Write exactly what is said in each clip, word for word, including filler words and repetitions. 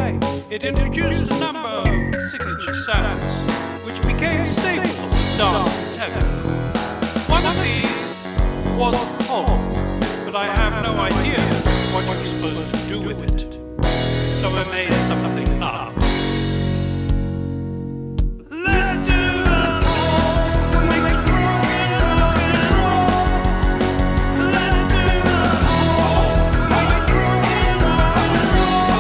play, it introduced a number of signature sounds, which became staples of dance and techno. One of these was pop, but I have no idea what you're supposed to do with it. So I made something up. Let's do the pop that makes it broken rock and roll. Let's do the pop that makes it broken rock and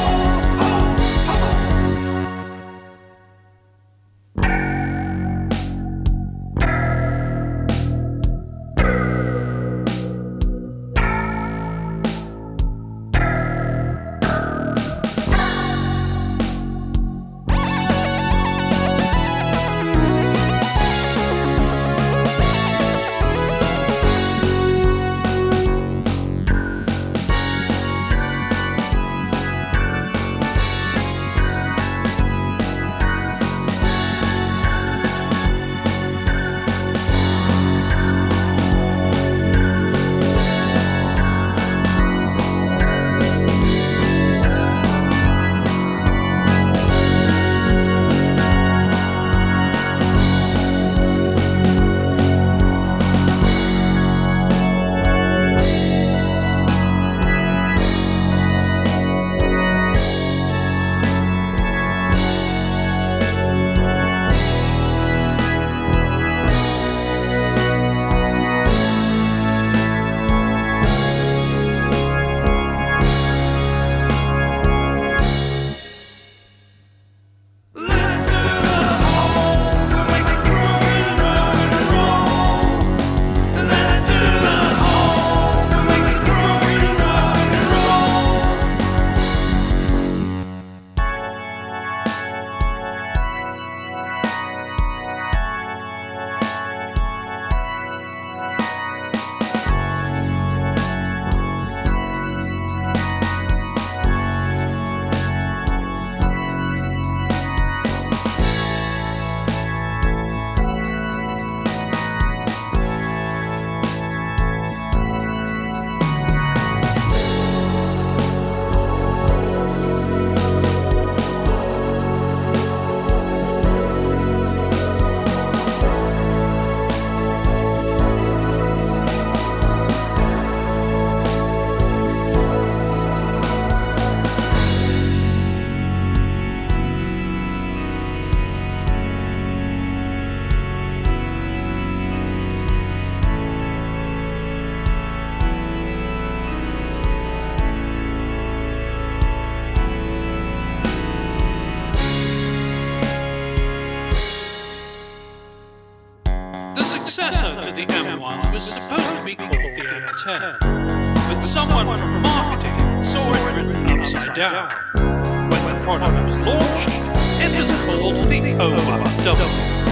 The successor to the M one was supposed to be called the M ten, but someone from marketing saw it written upside down. When the product was launched, it was called the O one W.